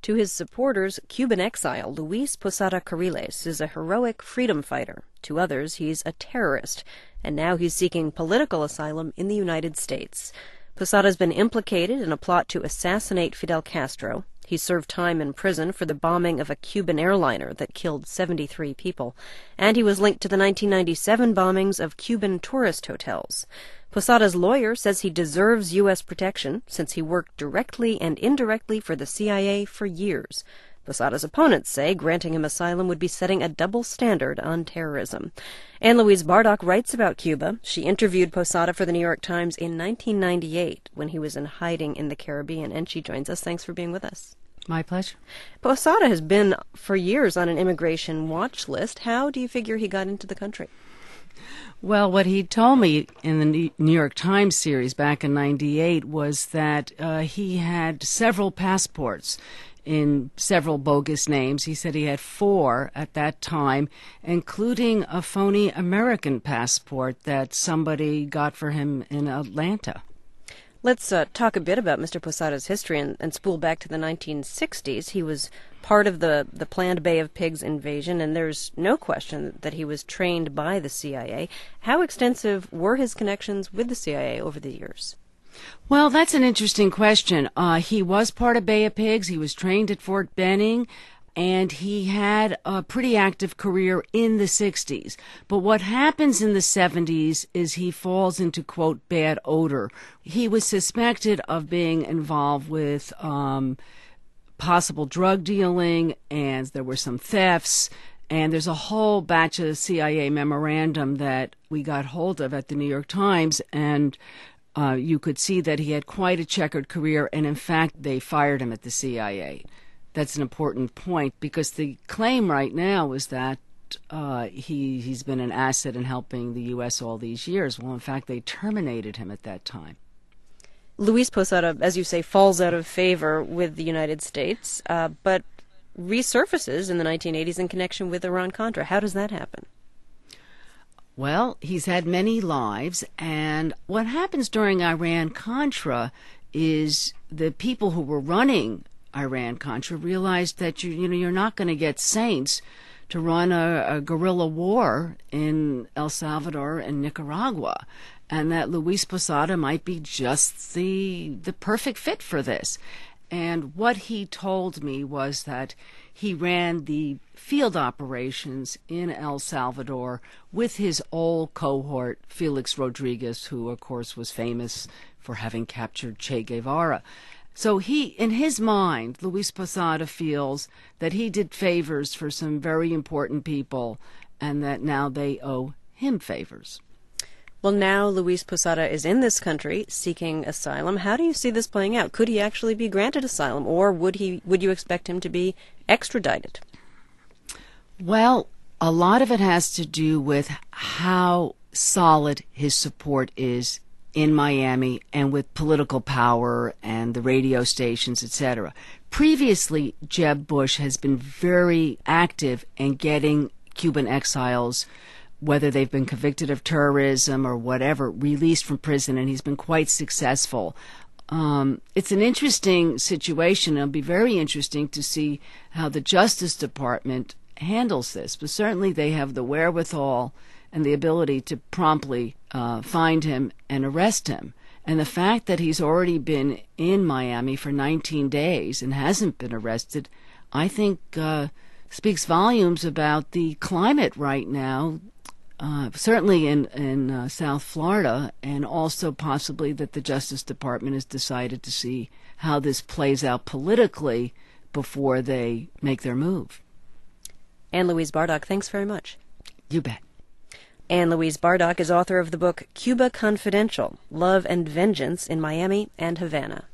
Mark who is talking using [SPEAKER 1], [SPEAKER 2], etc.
[SPEAKER 1] To his supporters, Cuban exile Luis Posada Carriles is a heroic freedom fighter. To others, he's a terrorist, and now he's seeking political asylum in the United States. Posada's been implicated in a plot to assassinate Fidel Castro. He served time in prison for the bombing of a Cuban airliner that killed 73 people, and he was linked to the 1997 bombings of Cuban tourist hotels. Posada's lawyer says he deserves U.S. protection since he worked directly and indirectly for the CIA for years. Posada's opponents say granting him asylum would be setting a double standard on terrorism. Anne Louise Bardock writes about Cuba. She interviewed Posada for the New York Times in 1998 when he was in hiding in the Caribbean, and she joins us. Thanks for being with us.
[SPEAKER 2] My pleasure.
[SPEAKER 1] Posada has been for years on an immigration watch list. How do you figure he got into the country?
[SPEAKER 2] Well, what he told me in the New York Times series back in '98 was that he had several passports in several bogus names. He said he had 4 at that time, including a phony American passport that somebody got for him in Atlanta.
[SPEAKER 1] Let's talk a bit about Mr. Posada's history and spool back to the 1960s. He was part of the planned Bay of Pigs invasion, and there's no question that he was trained by the CIA. How extensive were his connections with the CIA over the years?
[SPEAKER 2] Well, that's an interesting question. He was part of Bay of Pigs. He was trained at Fort Benning, and he had a pretty active career in the 60s. But what happens in the 70s is he falls into, quote, bad odor. He was suspected of being involved with possible drug dealing, and there were some thefts, and there's a whole batch of CIA memorandum that we got hold of at the New York Times, and you could see that he had quite a checkered career, and in fact, they fired him at the CIA. That's an important point because the claim right now is that he's been an asset in helping the U.S. all these years. Well, in fact, they terminated him at that time.
[SPEAKER 1] Luis Posada, as you say, falls out of favor with the United States, but resurfaces in the 1980s in connection with Iran-Contra. How does that happen?
[SPEAKER 2] Well, he's had many lives, and what happens during Iran-Contra is the people who were running Iran-Contra realized that you're not going to get saints to run a guerrilla war in El Salvador and Nicaragua, and that Luis Posada might be just the perfect fit for this. And what he told me was that he ran the field operations in El Salvador with his old cohort, Felix Rodriguez, who, of course, was famous for having captured Che Guevara. So in his mind, Luis Posada feels that he did favors for some very important people and that now they owe him favors.
[SPEAKER 1] Well, now Luis Posada is in this country seeking asylum. How do you see this playing out? Could he actually be granted asylum, or would you expect him to be extradited?
[SPEAKER 2] Well, a lot of it has to do with how solid his support is in Miami and with political power and the radio stations, etc. Previously, Jeb Bush has been very active in getting Cuban exiles, whether they've been convicted of terrorism or whatever, released from prison, and he's been quite successful. It's an interesting situation. It'll be very interesting to see how the Justice Department handles this, but certainly they have the wherewithal and the ability to promptly find him and arrest him. And the fact that he's already been in Miami for 19 days and hasn't been arrested, I think speaks volumes about the climate right now, certainly in South Florida, and also possibly that the Justice Department has decided to see how this plays out politically before they make their move.
[SPEAKER 1] Anne Louise Bardock, thanks very much.
[SPEAKER 2] You bet.
[SPEAKER 1] Anne Louise Bardock is author of the book Cuba Confidential, Love and Vengeance in Miami and Havana.